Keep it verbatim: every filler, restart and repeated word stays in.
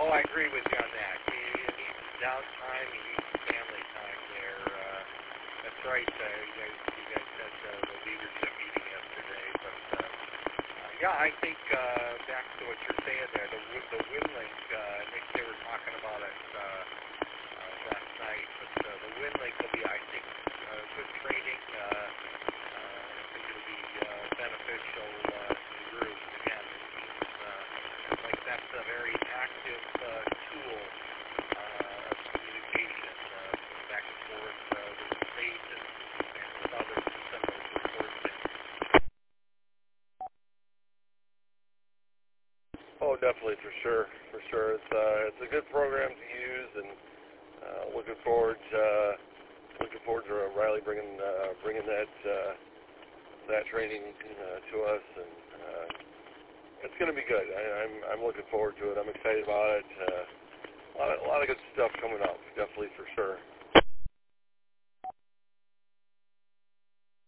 oh, I agree with you on that. He, he needs downtime. He needs family time there. Uh, that's right. Uh, you guys, you guys had uh, the leadership meeting yesterday, but uh, uh, yeah, I think uh, back to what you're saying there, the the WinLink. Uh, Nick, they were talking about it uh, uh, last night, but uh, the WinLink will be, I think, uh, good training. Uh, uh, I think it'll be uh, beneficial uh, to the group. Again, it seems uh, like that's a very active uh, tool uh, of communication, uh, back and forth uh, with the state and, and with others to send those reports in. Oh, definitely, for sure, for sure. It's uh, it's a good program to use, and uh, looking forward uh, looking forward to Riley bringing uh, bringing that uh, that training uh, to us, and uh, it's going to be good. I, I'm I'm looking forward to it. I'm excited about it. Uh, a lot of, a lot of good stuff coming up, definitely, for sure.